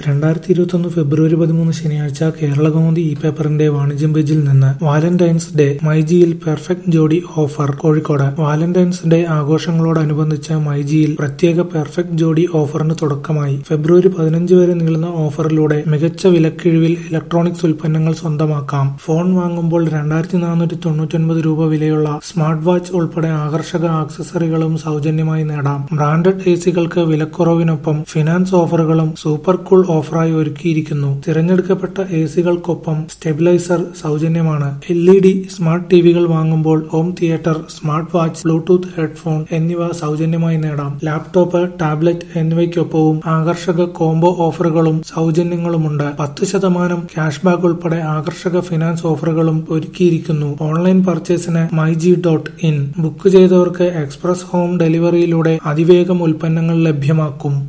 2021 ഫെബ്രുവരി 13 ശനിയാഴ്ച കേരളകൗമുദി ഇ-പേപ്പറിന്റെ വാണിജ്യം പേജിൽ നിന്ന് വാലന്റൈൻസ് ഡേ മൈജിയിൽ പെർഫെക്റ്റ് ജോഡി ഓഫർ. കോഴിക്കോട് വാലന്റൈൻസ് ഡേ ആഘോഷങ്ങളോടനുബന്ധിച്ച് മൈജിയിൽ പ്രത്യേക പെർഫെക്റ്റ് ജോഡി ഓഫറിന് തുടക്കമായി. ഫെബ്രുവരി 15 വരെ നീളുന്ന ഓഫറിലൂടെ മികച്ച വിലക്കിഴിവിൽ ഇലക്ട്രോണിക്സ് ഉൽപ്പന്നങ്ങൾ സ്വന്തമാക്കാം. ഫോൺ വാങ്ങുമ്പോൾ 2499 രൂപ വിലയുള്ള സ്മാർട്ട് വാച്ച് ഉൾപ്പെടെ ആകർഷക ആക്സസറികളും സൗജന്യമായി നേടാം. ബ്രാൻഡഡ് എസികൾക്ക് വിലക്കുറവിനൊപ്പം ഫിനാൻസ് ഓഫറുകളും സൂപ്പർ കൂൾ ഓഫറായി ഒരുക്കിയിരിക്കുന്നു. തിരഞ്ഞെടുക്കപ്പെട്ട എസികൾക്കൊപ്പം സ്റ്റെബിലൈസർ സൗജന്യമാണ്. LED സ്മാർട്ട് ടിവികൾ വാങ്ങുമ്പോൾ home theatre, smart watch, Bluetooth headphone എന്നിവ സൗജന്യമായി നേടാം. ലാപ്ടോപ്പ്, ടാബ്ലറ്റ് എന്നിവയ്ക്കൊപ്പവും ആകർഷക കോംബോ ഓഫറുകളും സൗജന്യങ്ങളുമുണ്ട്. 10% ക്യാഷ് ബാക്ക് ഉൾപ്പെടെ ആകർഷക ഫിനാൻസ് ഓഫറുകളും ഒരുക്കിയിരിക്കുന്നു. ഓൺലൈൻ പർച്ചേസിന് myg.in ബുക്ക് ചെയ്തവർക്ക് എക്സ്പ്രസ് ഹോം ഡെലിവറിയിലൂടെ അതിവേഗം ഉൽപ്പന്നങ്ങൾ ലഭ്യമാക്കും.